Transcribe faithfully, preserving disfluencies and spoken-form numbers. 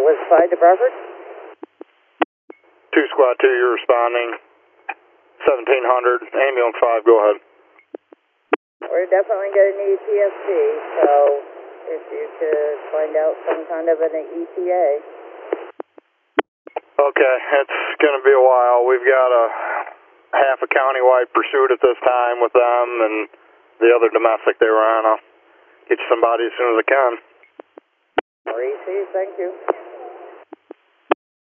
was five to Bradford? two squad two, you're responding. seventeen hundred, ambulance five, go ahead. We're definitely going to need P S C, so if you could find out some kind of an E T A. Okay, it's going to be a while. We've got a half a county-wide pursuit at this time with them and the other domestic they were on. I'll get you somebody as soon as I can. R E C, thank you.